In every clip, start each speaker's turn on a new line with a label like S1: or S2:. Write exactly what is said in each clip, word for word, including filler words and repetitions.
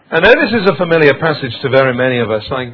S1: I know this is a familiar passage to very many of us. Like,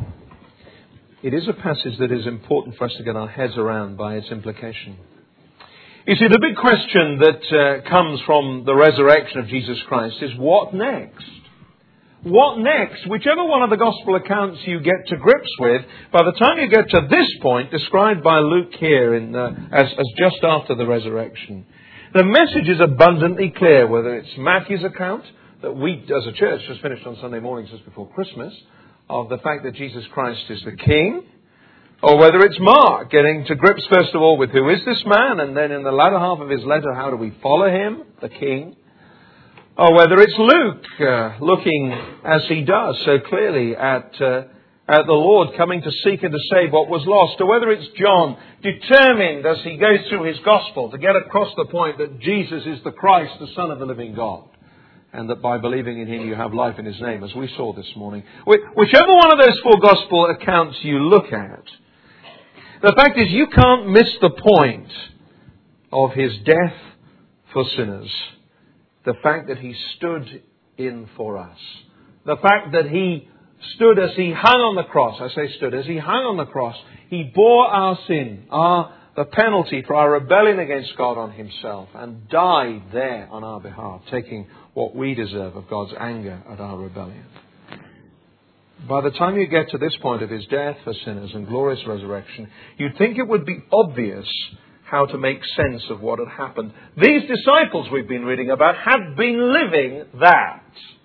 S1: it is a passage that is important for us to get our heads around by its implication. You see, the big question that uh, comes from the resurrection of Jesus Christ is what next? What next? Whichever one of the gospel accounts you get to grips with, by the time you get to this point, described by Luke here in, uh, as, as just after the resurrection, the message is abundantly clear, whether it's Matthew's account, that we as a church just finished on Sunday morning just before Christmas, of the fact that Jesus Christ is the King, or whether it's Mark getting to grips first of all with who is this man, and then in the latter half of his letter, how do we follow him, the King, or whether it's Luke uh, looking as he does so clearly at uh, at the Lord coming to seek and to save what was lost, or whether it's John determined as he goes through his gospel to get across the point that Jesus is the Christ, the Son of the living God, and that by believing in him you have life in his name, as we saw this morning. Whichever one of those four gospel accounts you look at, the fact is you can't miss the point of his death for sinners. The fact that he stood in for us. The fact that he stood as he hung on the cross. I say stood. As he hung on the cross, he bore our sin, our the penalty for our rebellion against God on himself, and died there on our behalf, taking what we deserve of God's anger at our rebellion. By the time you get to this point of his death for sinners and glorious resurrection, you'd think it would be obvious how to make sense of what had happened. These disciples we've been reading about had been living that.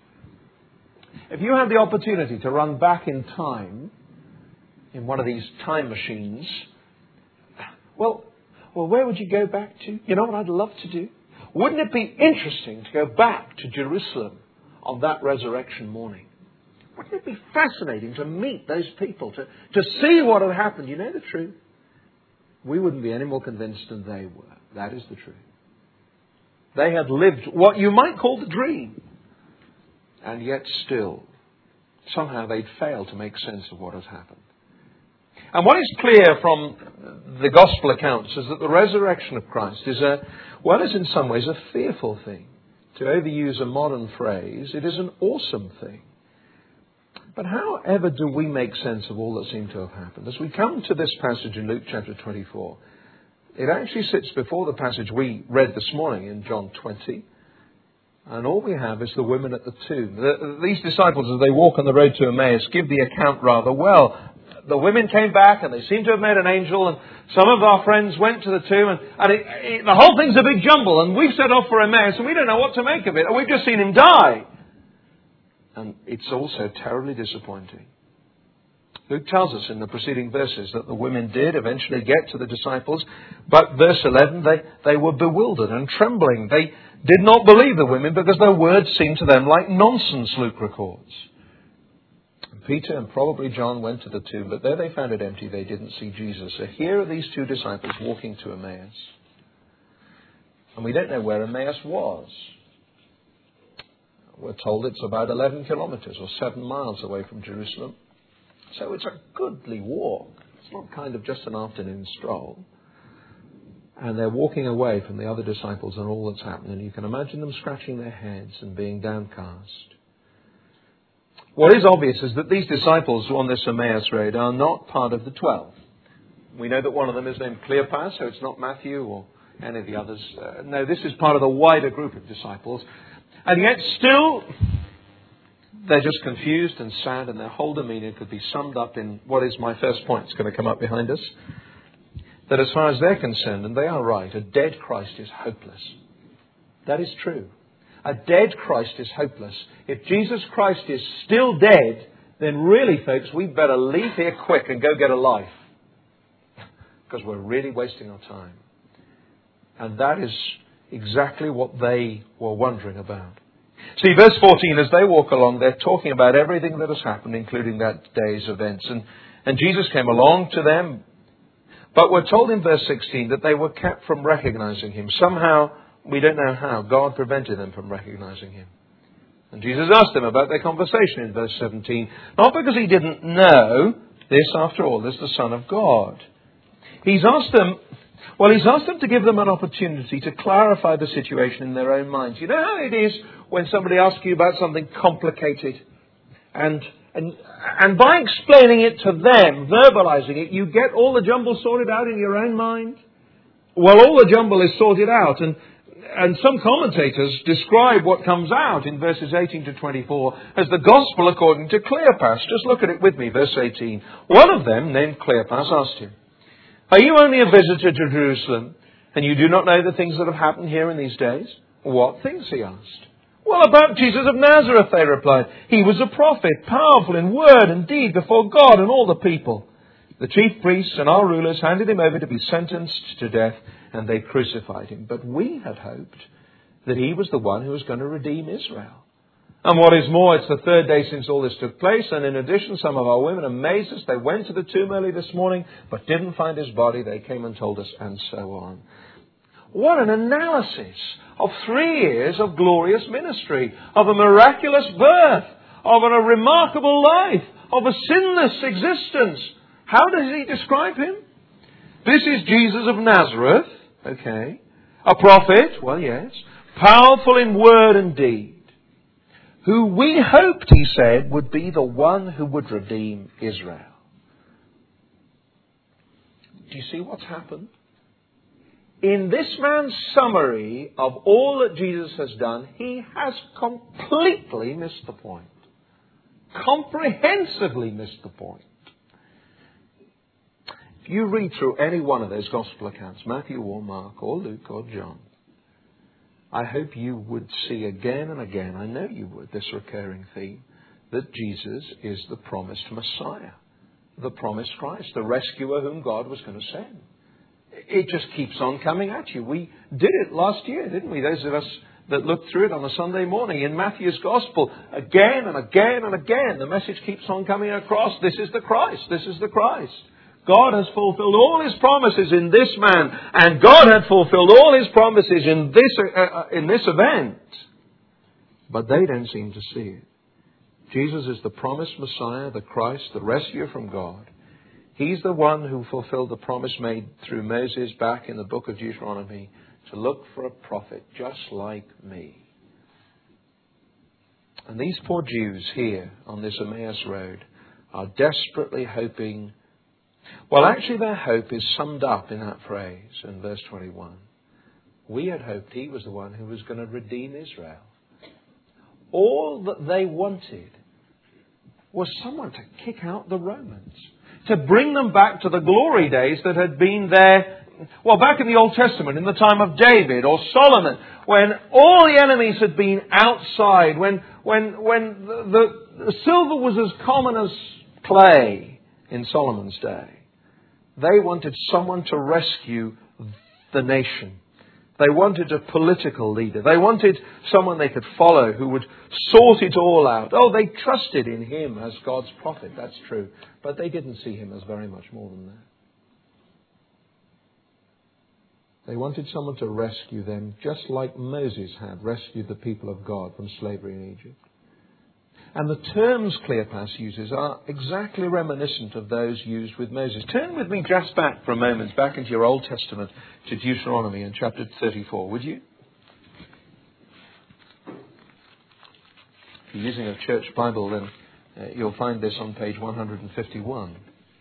S1: If you had the opportunity to run back in time in one of these time machines, well, well, where would you go back to? You know what I'd love to do? Wouldn't it be interesting to go back to Jerusalem on that resurrection morning? Wouldn't it be fascinating to meet those people, to, to see what had happened? You know the truth? We wouldn't be any more convinced than they were. That is the truth. They had lived what you might call the dream. And yet still, somehow they'd failed to make sense of what has happened. And what is clear from the gospel accounts is that the resurrection of Christ is a, well, is in some ways a fearful thing. To overuse a modern phrase, it is an awesome thing. But how ever do we make sense of all that seemed to have happened? As we come to this passage in Luke chapter twenty-four, it actually sits before the passage we read this morning in John twenty. And all we have is the women at the tomb. The, these disciples, as they walk on the road to Emmaus, give the account rather well. The women came back and they seem to have met an angel, and some of our friends went to the tomb, and, and it, it, the whole thing's a big jumble, and we've set off for Emmaus and we don't know what to make of it, and we've just seen him die. And it's also terribly disappointing. Luke tells us in the preceding verses that the women did eventually get to the disciples, but verse eleven, they, they were bewildered and trembling. They did not believe the women because their words seemed to them like nonsense, Luke records. And Peter and probably John went to the tomb, but there they found it empty. They didn't see Jesus. So here are these two disciples walking to Emmaus. And we don't know where Emmaus was. We're told it's about eleven kilometres or seven miles away from Jerusalem. So it's a goodly walk. It's not kind of just an afternoon stroll. And they're walking away from the other disciples and all that's happened. And you can imagine them scratching their heads and being downcast. What is obvious is that these disciples on this Emmaus road are not part of the twelve. We know that one of them is named Cleopas, so it's not Matthew or any of the others. Uh, no, this is part of the wider group of disciples. And yet still, they're just confused and sad, and their whole demeanour could be summed up in what is my first point. It's going to come up behind us. That as far as they're concerned, and they are right, a dead Christ is hopeless. That is true. A dead Christ is hopeless. If Jesus Christ is still dead, then really, folks, we'd better leave here quick and go get a life. Because we're really wasting our time. And that is exactly what they were wondering about. See, verse fourteen, as they walk along, they're talking about everything that has happened, including that day's events. And, and Jesus came along to them. But we're told in verse sixteen that they were kept from recognizing him. Somehow, we don't know how, God prevented them from recognizing him. And Jesus asked them about their conversation in verse seventeen. Not because he didn't know this, after all, is the Son of God. He's asked them, well, he's asked them to give them an opportunity to clarify the situation in their own minds. You know how it is when somebody asks you about something complicated. And, and, and by explaining it to them, verbalizing it, you get all the jumble sorted out in your own mind. Well, all the jumble is sorted out. And, and some commentators describe what comes out in verses eighteen to twenty-four as the gospel according to Cleopas. Just look at it with me, verse eighteen. One of them, named Cleopas, asked him, "Are you only a visitor to Jerusalem, and you do not know the things that have happened here in these days?" "What things?" he asked. "Well, about Jesus of Nazareth," they replied. "He was a prophet, powerful in word and deed before God and all the people. The chief priests and our rulers handed him over to be sentenced to death, and they crucified him. But we had hoped that he was the one who was going to redeem Israel. And what is more, it's the third day since all this took place, and in addition, some of our women amazed us. They went to the tomb early this morning, but didn't find his body. They came and told us," and so on. What an analysis of three years of glorious ministry, of a miraculous birth, of a remarkable life, of a sinless existence. How does he describe him? This is Jesus of Nazareth, okay. A prophet, well, yes. Powerful in word and deed. Who we hoped, he said, would be the one who would redeem Israel. Do you see what's happened? In this man's summary of all that Jesus has done, he has completely missed the point. Comprehensively missed the point. If you read through any one of those gospel accounts, Matthew or Mark or Luke or John, I hope you would see again and again, I know you would, this recurring theme, that Jesus is the promised Messiah, the promised Christ, the rescuer whom God was going to send. It just keeps on coming at you. We did it last year, didn't we? Those of us that looked through it on a Sunday morning in Matthew's Gospel, again and again and again, the message keeps on coming across. This is the Christ. This is the Christ. God has fulfilled all His promises in this man, and God had fulfilled all His promises in this uh, in this event. But they don't seem to see it. Jesus is the promised Messiah, the Christ, the rescuer from God. He's the one who fulfilled the promise made through Moses back in the book of Deuteronomy to look for a prophet just like me. And these poor Jews here on this Emmaus road are desperately hoping. Well, actually their hope is summed up in that phrase in verse twenty-one. We had hoped he was the one who was going to redeem Israel. All that they wanted was someone to kick out the Romans, to bring them back to the glory days that had been there, well, back in the Old Testament, in the time of David or Solomon, when all the enemies had been outside, when when when the, the, the silver was as common as clay in Solomon's day. They wanted someone to rescue the nation. They wanted a political leader. They wanted someone they could follow who would sort it all out. Oh, they trusted in him as God's prophet, that's true. But they didn't see him as very much more than that. They wanted someone to rescue them, just like Moses had rescued the people of God from slavery in Egypt. And the terms Cleopas uses are exactly reminiscent of those used with Moses. Turn with me just back for a moment, back into your Old Testament, to Deuteronomy in chapter thirty-four, would you? If you're using a church Bible, then uh, you'll find this on page one hundred fifty-one.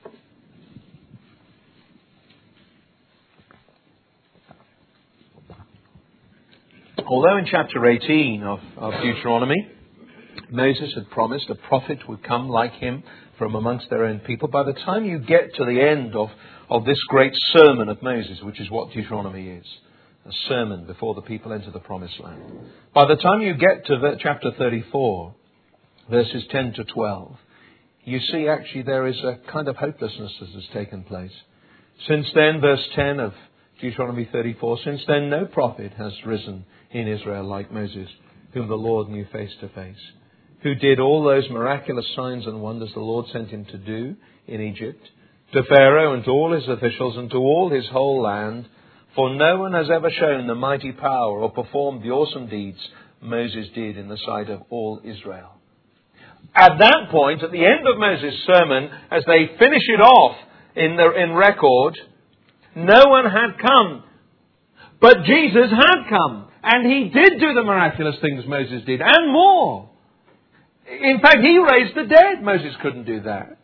S1: Although in chapter eighteen of, of Deuteronomy, Moses had promised a prophet would come like him from amongst their own people. By the time you get to the end of, of this great sermon of Moses, which is what Deuteronomy is, a sermon before the people enter the promised land. By the time you get to the, chapter thirty-four, verses ten to twelve, you see actually there is a kind of hopelessness that has taken place. Since then, verse ten of Deuteronomy thirty-four, since then no prophet has risen in Israel like Moses, whom the Lord knew face to face, who did all those miraculous signs and wonders the Lord sent him to do in Egypt, to Pharaoh and to all his officials and to all his whole land. For no one has ever shown the mighty power or performed the awesome deeds Moses did in the sight of all Israel. At that point, at the end of Moses' sermon, as they finish it off in, the, in record, no one had come. But Jesus had come. And he did do the miraculous things Moses did, and more. In fact, he raised the dead. Moses couldn't do that.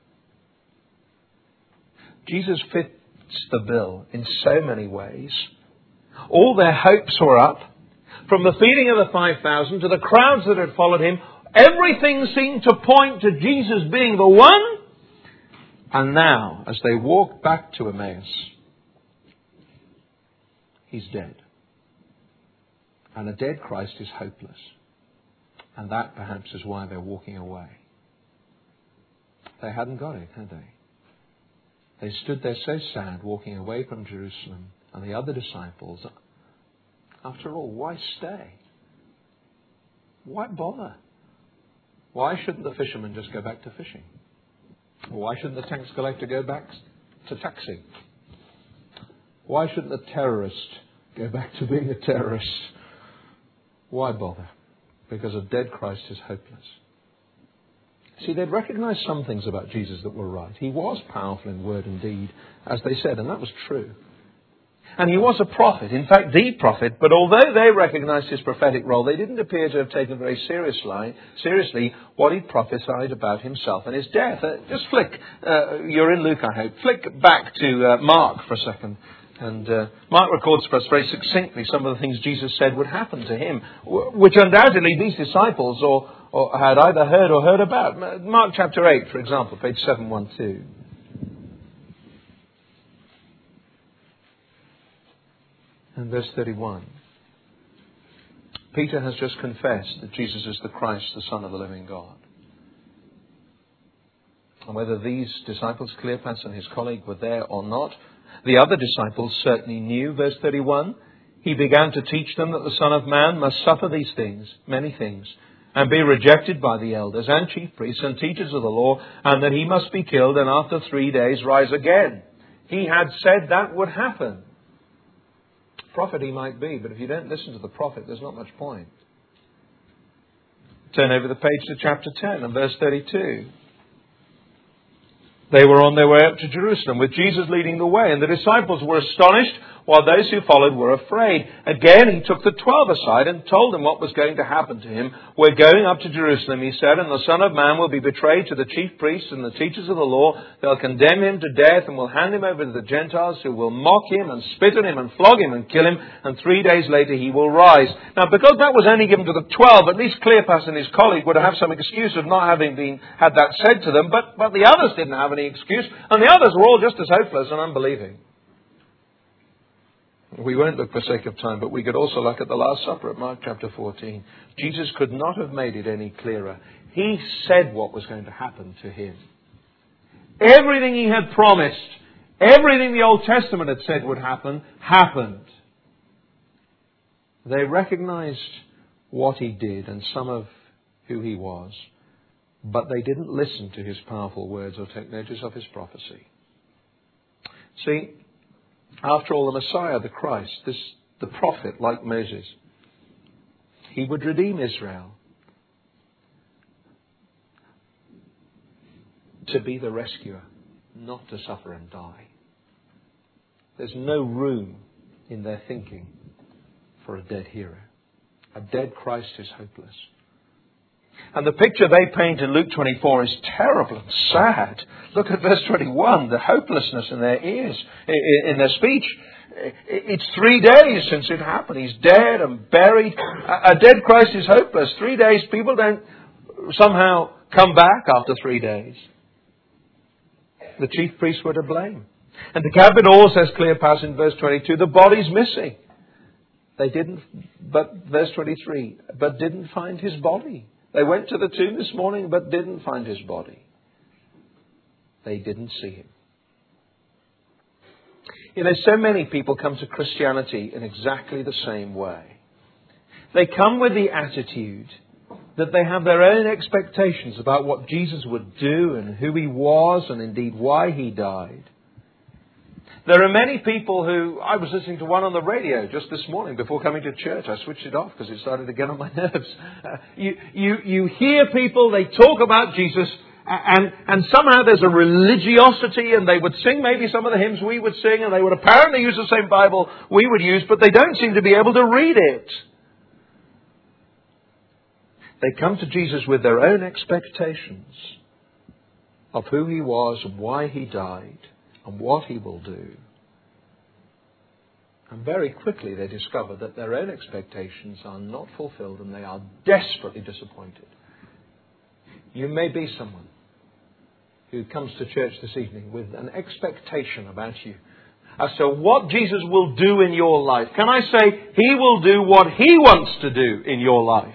S1: Jesus fits the bill in so many ways. All their hopes were up. From the feeding of the five thousand to the crowds that had followed him, everything seemed to point to Jesus being the one. And now, as they walk back to Emmaus, he's dead. And a dead Christ is hopeless. And that perhaps is why they're walking away. They hadn't got it, had they? They stood there so sad, walking away from Jerusalem. And the other disciples, after all, why stay? Why bother? Why shouldn't the fisherman just go back to fishing? Why shouldn't the tax collector go back to taxing? Why shouldn't the terrorist go back to being a terrorist? Why bother? Because a dead Christ is hopeless. See, they'd recognized some things about Jesus that were right. He was powerful in word and deed, as they said, and that was true. And he was a prophet, in fact, the prophet. But although they recognized his prophetic role, they didn't appear to have taken very seriously, seriously what he prophesied about himself and his death. Uh, just flick, uh, you're in Luke, I hope. Flick back to uh, Mark for a second. And uh, Mark records for us very succinctly some of the things Jesus said would happen to him, which undoubtedly these disciples or, or had either heard or heard about. Mark chapter eight, for example, page seven twelve. And verse thirty-one. Peter has just confessed that Jesus is the Christ, the Son of the living God. And whether these disciples, Cleopas and his colleague, were there or not, the other disciples certainly knew. Verse thirty-one, he began to teach them that the Son of Man must suffer these things, many things, and be rejected by the elders and chief priests and teachers of the law, and that he must be killed and after three days rise again. He had said that would happen. Prophet he might be, but if you don't listen to the prophet, there's not much point. Turn over the page to chapter ten and verse thirty-two. They were on their way up to Jerusalem with Jesus leading the way, and the disciples were astonished while those who followed were afraid. Again, he took the twelve aside and told them what was going to happen to him. We're going up to Jerusalem, he said, and the Son of Man will be betrayed to the chief priests and the teachers of the law. They'll condemn him to death and will hand him over to the Gentiles, who will mock him and spit on him and flog him and kill him, and three days later he will rise. Now, because that was only given to the twelve, at least Cleopas and his colleague would have some excuse of not having been had that said to them, but, but the others didn't have any excuse, and the others were all just as hopeless and unbelieving. We won't look for sake of time, but we could also look at the Last Supper at Mark chapter fourteen. Jesus could not have made it any clearer. He said what was going to happen to him. Everything he had promised, everything the Old Testament had said would happen, happened. They recognized what he did and some of who he was, but they didn't listen to his powerful words or take notice of his prophecy. See, after all, the Messiah, the Christ, this the prophet like Moses, he would redeem Israel to be the rescuer, not to suffer and die. There's no room in their thinking for a dead hero. A dead Christ is hopeless. And the picture they paint in Luke twenty-four is terrible and sad. Look at verse twenty-one, the hopelessness in their ears, in their speech. It's three days since it happened. He's dead and buried. A dead Christ is hopeless. Three days, people don't somehow come back after three days. The chief priests were to blame. And to cap it all, says Cleopas in verse twenty-two, the body's missing. They didn't, but verse twenty-three, but didn't find his body. They went to the tomb this morning, but didn't find his body. They didn't see him. You know, so many people come to Christianity in exactly the same way. They come with the attitude that they have their own expectations about what Jesus would do and who he was and indeed why he died. There are many people who, I was listening to one on the radio just this morning before coming to church. I switched it off because it started to get on my nerves. Uh, you, you, you hear people, they talk about Jesus, And, and somehow there's a religiosity, and they would sing maybe some of the hymns we would sing, and they would apparently use the same Bible we would use, but they don't seem to be able to read it. They come to Jesus with their own expectations of who He was and why He died and what He will do. And very quickly they discover that their own expectations are not fulfilled and they are desperately disappointed. You may be someone who comes to church this evening with an expectation about you as to what Jesus will do in your life. Can I say, He will do what He wants to do in your life?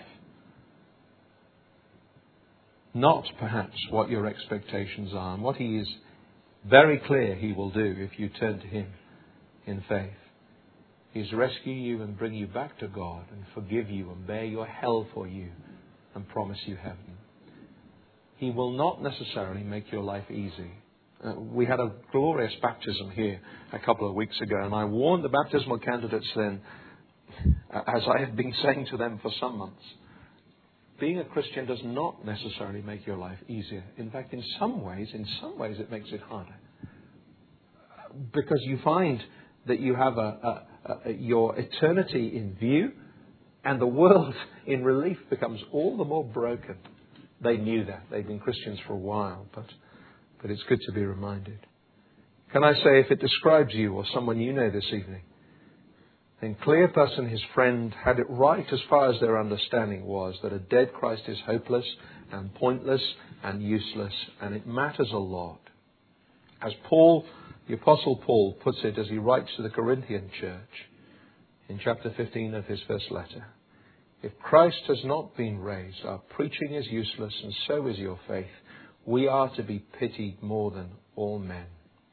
S1: Not perhaps what your expectations are, and what He is very clear He will do if you turn to Him in faith. He's rescue you and bring you back to God and forgive you and bear your hell for you and promise you heaven. He will not necessarily make your life easy. Uh, we had a glorious baptism here a couple of weeks ago, and I warned the baptismal candidates then, as I have been saying to them for some months, being a Christian does not necessarily make your life easier. In fact, in some ways, in some ways it makes it harder. Because you find that you have a, a, a, your eternity in view, and the world in relief becomes all the more broken. They knew that. They've been Christians for a while, but, but it's good to be reminded. Can I say, if it describes you or someone you know this evening, then Cleopas and his friend had it right as far as their understanding was, that a dead Christ is hopeless and pointless and useless, and it matters a lot. As Paul, the Apostle Paul, puts it as he writes to the Corinthian church in chapter fifteen of his first letter, if Christ has not been raised, our preaching is useless, and so is your faith. We are to be pitied more than all men.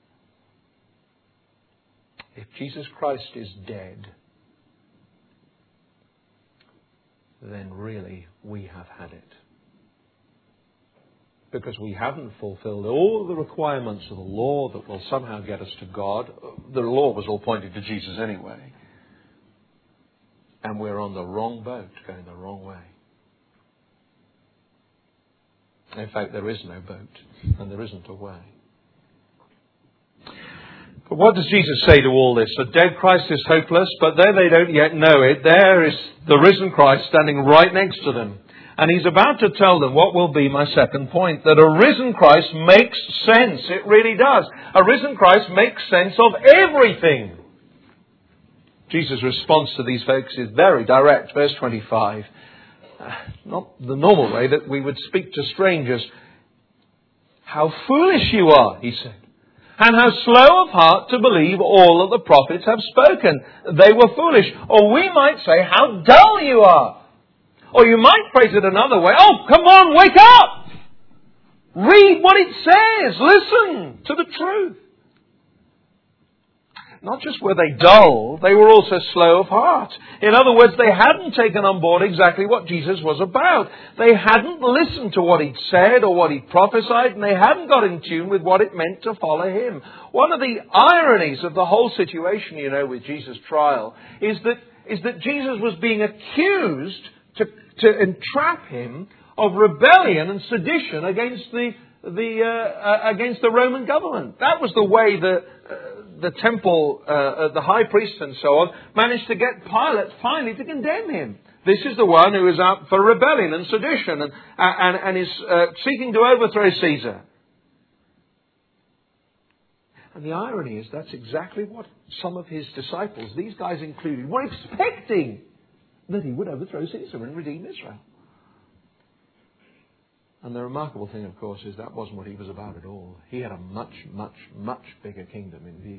S1: If Jesus Christ is dead, then really we have had it. Because we haven't fulfilled all the requirements of the law that will somehow get us to God. The law was all pointing to Jesus anyway. And we're on the wrong boat, going the wrong way. In fact, there is no boat, and there isn't a way. But what does Jesus say to all this? The dead Christ is hopeless, but though they don't yet know it, there is the risen Christ standing right next to them. And He's about to tell them what will be my second point, that a risen Christ makes sense. It really does. A risen Christ makes sense of everything. Jesus' response to these folks is very direct. Verse twenty-five. Uh, not the normal way that we would speak to strangers. How foolish you are, He said. And how slow of heart to believe all that the prophets have spoken. They were foolish. Or we might say, how dull you are. Or you might phrase it another way. Oh, come on, wake up. Read what it says. Listen to the truth. Not just were they dull, they were also slow of heart. In other words, they hadn't taken on board exactly what Jesus was about. They hadn't listened to what He'd said or what He'd prophesied, and they hadn't got in tune with what it meant to follow Him. One of the ironies of the whole situation, you know, with Jesus' trial, is that, is that Jesus was being accused to, to entrap Him of rebellion and sedition against the, the, uh, uh, against the Roman government. That was the way that uh, the temple, uh, the high priest and so on, managed to get Pilate finally to condemn Him. This is the one who is out for rebellion and sedition and, and, and is uh, seeking to overthrow Caesar. And the irony is that's exactly what some of His disciples, these guys included, were expecting, that He would overthrow Caesar and redeem Israel. And the remarkable thing, of course, is that wasn't what He was about at all. He had a much, much, much bigger kingdom in view.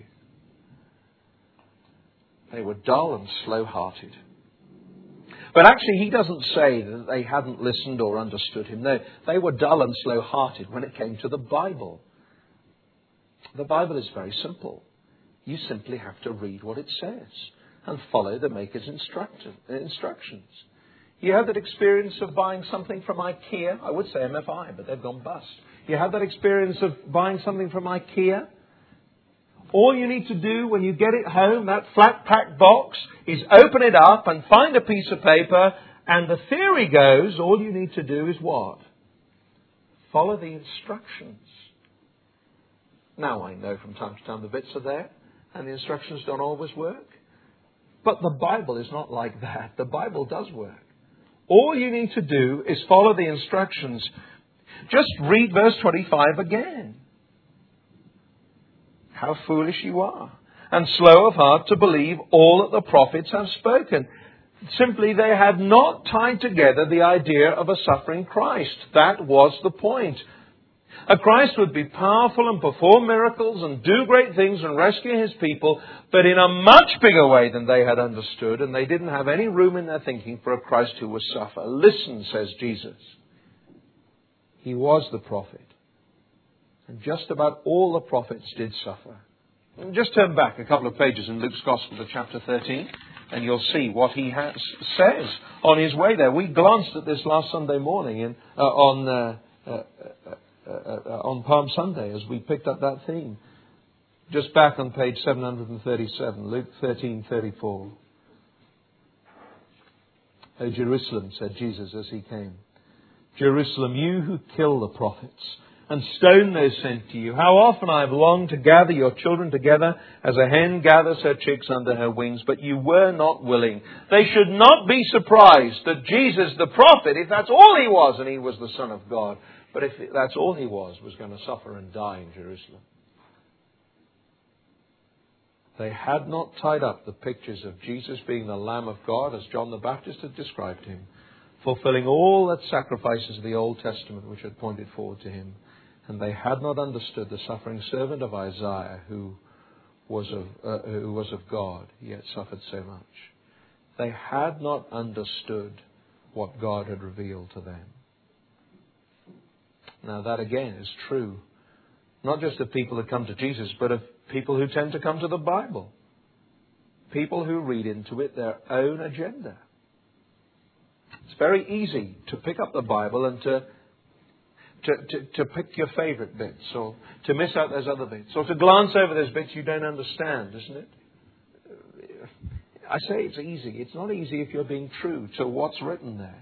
S1: They were dull and slow-hearted. But actually, He doesn't say that they hadn't listened or understood Him. No, they were dull and slow-hearted when it came to the Bible. The Bible is very simple. You simply have to read what it says and follow the Maker's instructions. You have that experience of buying something from IKEA. I would say M F I, but they've gone bust. You have that experience of buying something from IKEA. All you need to do when you get it home, that flat pack box, is open it up and find a piece of paper. And the theory goes, all you need to do is what? Follow the instructions. Now, I know from time to time the bits are there, and the instructions don't always work. But the Bible is not like that. The Bible does work. All you need to do is follow the instructions. Just read verse twenty-five again. How foolish you are, and slow of heart to believe all that the prophets have spoken. Simply, they had not tied together the idea of a suffering Christ. That was the point. A Christ would be powerful and perform miracles and do great things and rescue His people, but in a much bigger way than they had understood, and they didn't have any room in their thinking for a Christ who would suffer. Listen, says Jesus. He was the prophet. And just about all the prophets did suffer. And just turn back a couple of pages in Luke's Gospel to chapter thirteen, and you'll see what he has, says on his way there. We glanced at this last Sunday morning in, uh, on uh, uh, uh, uh, on Palm Sunday as we picked up that theme. Just back on page seven hundred thirty-seven, Luke thirteen thirty-four. "O Jerusalem," said Jesus as he came, "Jerusalem, you who kill the prophets and stone those sent to you, how often I have longed to gather your children together as a hen gathers her chicks under her wings, but you were not willing." They should not be surprised that Jesus, the prophet, if that's all he was, and he was the Son of God, but if that's all he was, was going to suffer and die in Jerusalem. They had not tied up the pictures of Jesus being the Lamb of God as John the Baptist had described him, fulfilling all the sacrifices of the Old Testament which had pointed forward to him. And they had not understood the suffering servant of Isaiah, who was of, uh, who was of God, yet suffered so much. They had not understood what God had revealed to them. Now that again is true, not just of people who come to Jesus, but of people who tend to come to the Bible. People who read into it their own agenda. It's very easy to pick up the Bible and to To, to, to pick your favourite bits, or to miss out those other bits, or to glance over those bits you don't understand, isn't it? I say it's easy. It's not easy if you're being true to what's written there.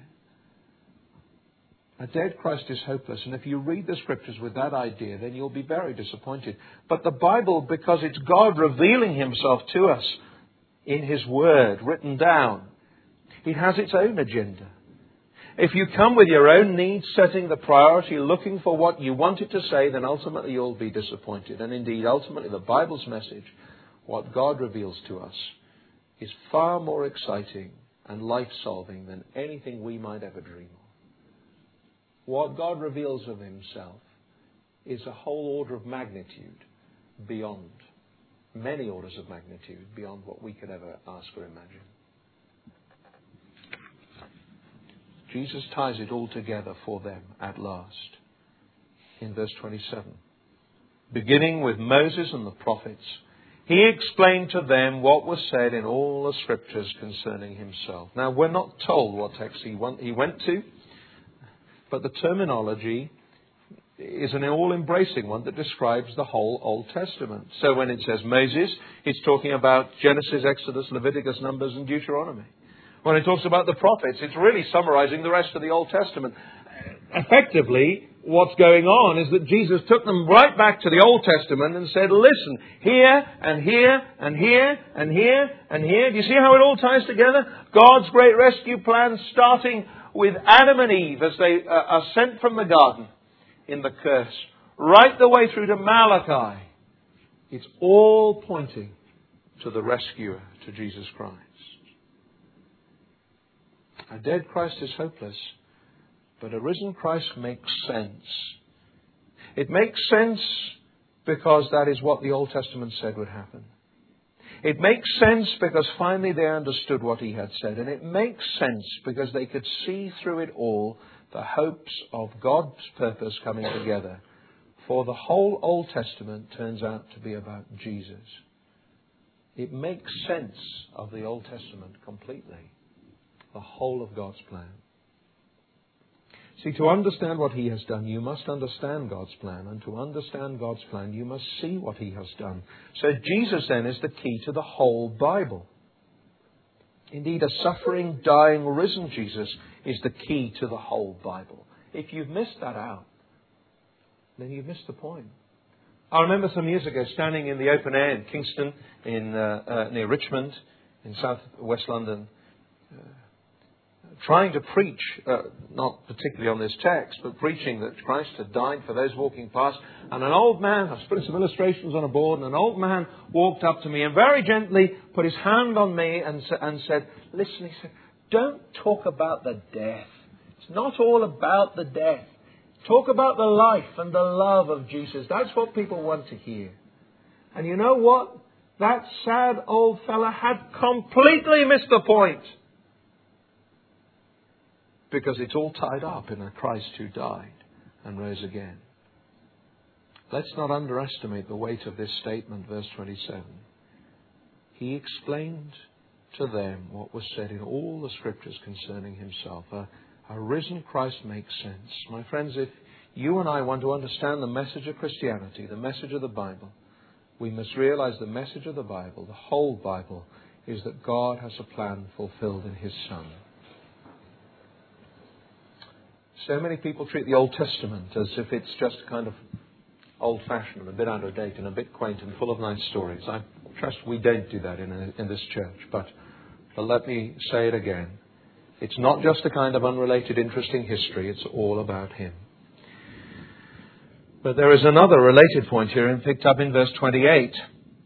S1: A dead Christ is hopeless, and if you read the Scriptures with that idea, then you'll be very disappointed. But the Bible, because it's God revealing Himself to us in His Word, written down, it has its own agenda. If you come with your own needs, setting the priority, looking for what you want it to say, then ultimately you'll be disappointed. And indeed, ultimately, the Bible's message, what God reveals to us, is far more exciting and life-solving than anything we might ever dream of. What God reveals of Himself is a whole order of magnitude beyond, many orders of magnitude beyond what we could ever ask or imagine. Jesus ties it all together for them at last. In verse twenty-seven. "Beginning with Moses and the prophets, He explained to them what was said in all the Scriptures concerning Himself." Now, we're not told what text he went, he went to, but the terminology is an all-embracing one that describes the whole Old Testament. So when it says Moses, it's talking about Genesis, Exodus, Leviticus, Numbers, and Deuteronomy. When it talks about the prophets, it's really summarizing the rest of the Old Testament. Effectively, what's going on is that Jesus took them right back to the Old Testament and said, listen, here and here and here and here and here. Do you see how it all ties together? God's great rescue plan, starting with Adam and Eve as they uh, are sent from the garden in the curse, right the way through to Malachi. It's all pointing to the rescuer, to Jesus Christ. A dead Christ is hopeless, but a risen Christ makes sense. It makes sense because that is what the Old Testament said would happen. It makes sense because finally they understood what He had said. And it makes sense because they could see through it all the hopes of God's purpose coming together. For the whole Old Testament turns out to be about Jesus. It makes sense of the Old Testament completely. The whole of God's plan. See, to understand what He has done, you must understand God's plan. And to understand God's plan, you must see what He has done. So Jesus then is the key to the whole Bible. Indeed, a suffering, dying, risen Jesus is the key to the whole Bible. If you've missed that out, then you've missed the point. I remember some years ago standing in the open air in Kingston, in uh, uh, near Richmond, in south west London, uh, trying to preach, uh, not particularly on this text, but preaching that Christ had died for those walking past. And an old man, I was putting some illustrations on a board, and an old man walked up to me and very gently put his hand on me and, and said, listen, he said, don't talk about the death. It's not all about the death. Talk about the life and the love of Jesus. That's what people want to hear. And you know what? That sad old fella had completely missed the point. Because it's all tied up in a Christ who died and rose again. Let's not underestimate the weight of this statement, verse twenty-seven. He explained to them what was said in all the Scriptures concerning himself. A, a risen Christ makes sense. My friends, if you and I want to understand the message of Christianity, the message of the Bible, we must realize the message of the Bible, the whole Bible, is that God has a plan fulfilled in His Son. So many people treat the Old Testament as if it's just kind of old-fashioned and a bit out of date and a bit quaint and full of nice stories. I trust we don't do that in, a, in this church. But, but let me say it again. It's not just a kind of unrelated, interesting history. It's all about Him. But there is another related point here and picked up in verse twenty-eight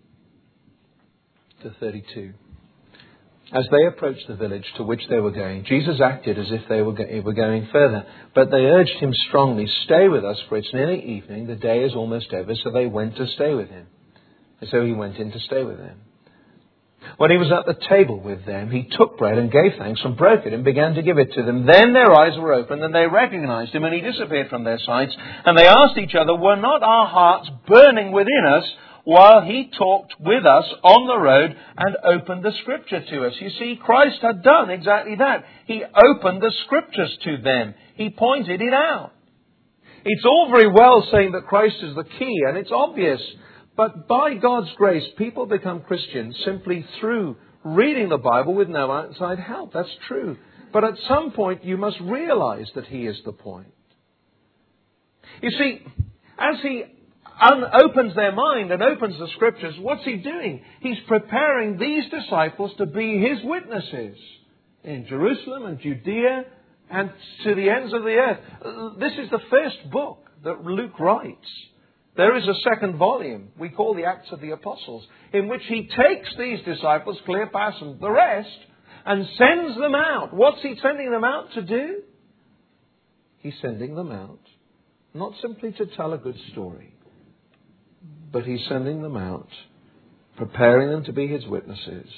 S1: to thirty-two. As they approached the village to which they were going, Jesus acted as if they were, go- were going further. But they urged Him strongly, stay with us, for it's nearly evening, the day is almost over. So they went to stay with Him. And so He went in to stay with them. When He was at the table with them, He took bread and gave thanks and broke it and began to give it to them. Then their eyes were opened and they recognized Him, and He disappeared from their sights. And they asked each other, were not our hearts burning within us while He talked with us on the road and opened the Scripture to us? You see, Christ had done exactly that. He opened the Scriptures to them. He pointed it out. It's all very well saying that Christ is the key, and it's obvious. But by God's grace, people become Christians simply through reading the Bible with no outside help. That's true. But at some point, you must realize that He is the point. You see, as He un- opens their mind and opens the Scriptures, what's He doing? He's preparing these disciples to be His witnesses in Jerusalem and Judea and to the ends of the earth. This is the first book that Luke writes. There is a second volume we call the Acts of the Apostles, in which he takes these disciples, Cleopas and the rest, and sends them out. What's he sending them out to do? He's sending them out not simply to tell a good story, but he's sending them out, preparing them to be his witnesses,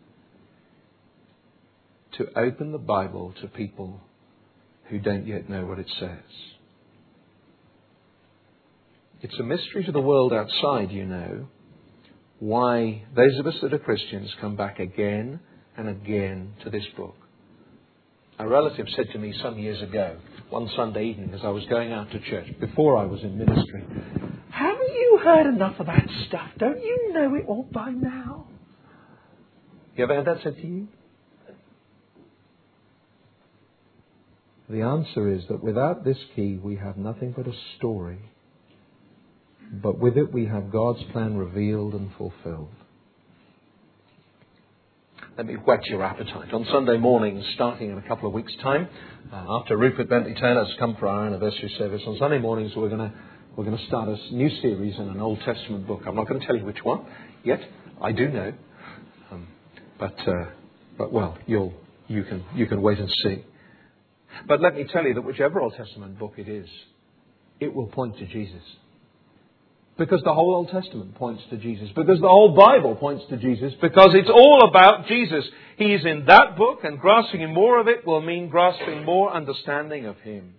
S1: to open the Bible to people who don't yet know what it says. It's a mystery to the world outside, you know, why those of us that are Christians come back again and again to this book. A relative said to me some years ago, one Sunday evening as I was going out to church, before I was in ministry, haven't you heard enough of that stuff? Don't you know it all by now? You ever had that said to you? The answer is that without this key, we have nothing but a story. But with it, we have God's plan revealed and fulfilled. Let me whet your appetite. On Sunday mornings, starting in a couple of weeks' time, uh, after Rupert Bentley Taylor has come for our anniversary service, on Sunday mornings we're going to we're going to start a new series in an Old Testament book. I'm not going to tell you which one yet. I do know, um, but uh, but well, you'll you can you can wait and see. But let me tell you that whichever Old Testament book it is, it will point to Jesus. Because the whole Old Testament points to Jesus. Because the whole Bible points to Jesus. Because it's all about Jesus. He's in that book, and grasping more of it will mean grasping more understanding of Him.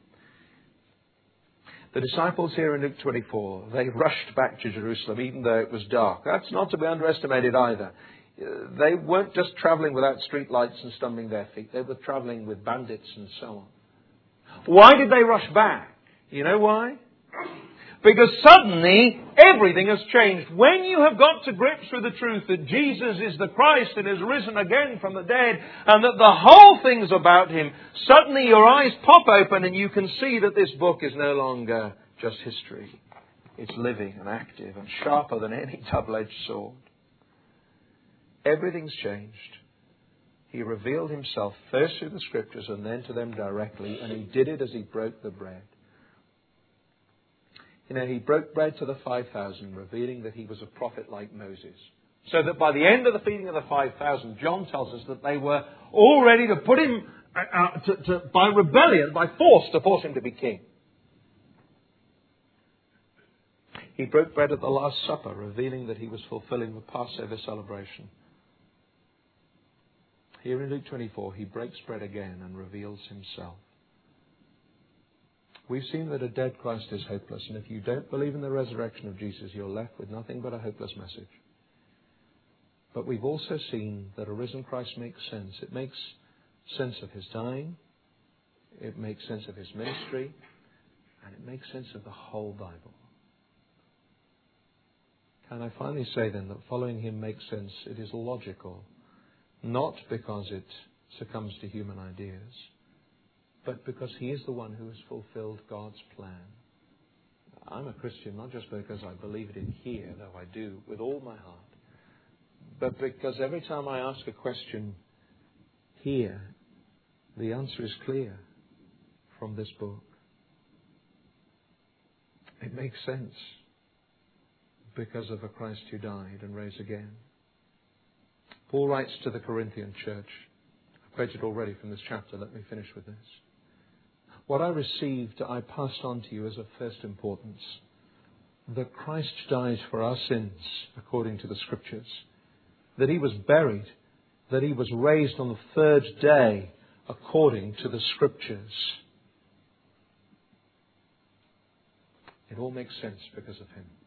S1: The disciples here in Luke twenty-four, they rushed back to Jerusalem even though it was dark. That's not to be underestimated either. They weren't just travelling without street lights and stumbling their feet. They were travelling with bandits and so on. Why did they rush back? You know why? Because suddenly everything has changed. When you have got to grips with the truth that Jesus is the Christ and is risen again from the dead, and that the whole thing's about Him, suddenly your eyes pop open and you can see that this book is no longer just history. It's living and active and sharper than any double-edged sword. Everything's changed. He revealed himself first through the Scriptures and then to them directly, and he did it as he broke the bread. You know, he broke bread to the five thousand, revealing that he was a prophet like Moses. So that by the end of the feeding of the five thousand, John tells us that they were all ready to put him, uh, to, to, by rebellion, by force, to force him to be king. He broke bread at the Last Supper, revealing that he was fulfilling the Passover celebration. Here in Luke twenty-four, he breaks bread again and reveals himself. We've seen that a dead Christ is hopeless, and if you don't believe in the resurrection of Jesus, you're left with nothing but a hopeless message. But we've also seen that a risen Christ makes sense. It makes sense of his dying, it makes sense of his ministry, and it makes sense of the whole Bible. Can I finally say then that following him makes sense? It is logical, not because it succumbs to human ideas, but because he is the one who has fulfilled God's plan. I'm a Christian not just because I believe it in here, though I do with all my heart, but because every time I ask a question here, the answer is clear from this book. It makes sense because of a Christ who died and rose again. Paul writes to the Corinthian church. I've quoted already from this chapter. Let me finish with this. What I received, I passed on to you as of first importance. That Christ died for our sins, according to the Scriptures. That he was buried. That he was raised on the third day, according to the Scriptures. It all makes sense because of him.